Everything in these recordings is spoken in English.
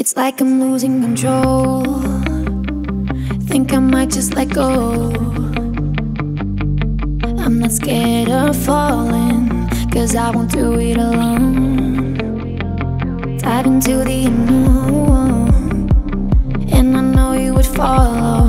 It's like I'm losing control. Think I might just let go. I'm not scared of falling, 'cause I won't do it alone. Dive into the unknown, and I know you would follow.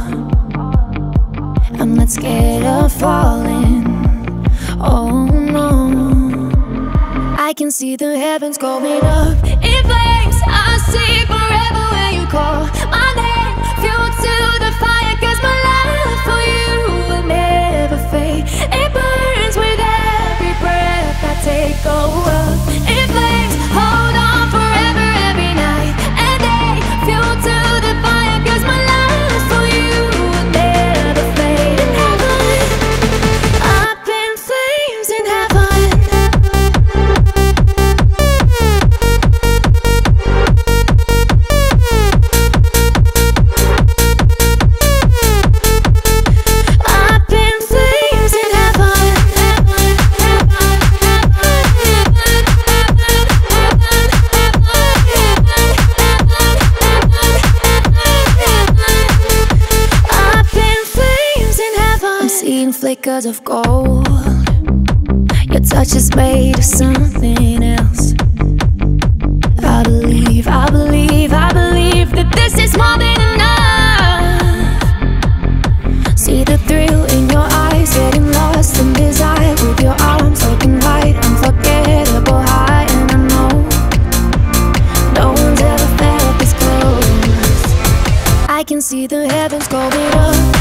I'm not scared of falling, oh no. I can see the heavens going up in flames. I see forever when you call my name. Fuel to the fire, 'cause my love for you will never fade. It burns with every breath I take. Go up in flames, hold on forever, every night and day. Fuel to the fire, 'cause my love for you will never fade. In heaven, up in flames in heaven. Seeing flickers of gold. Your touch is made of something else. I believe, I believe, I believe that this is more than enough. See the thrill in your eyes, getting lost in desire. With your arms open wide, unforgettable high. And I know no one's ever felt this close. I can see the heavens going up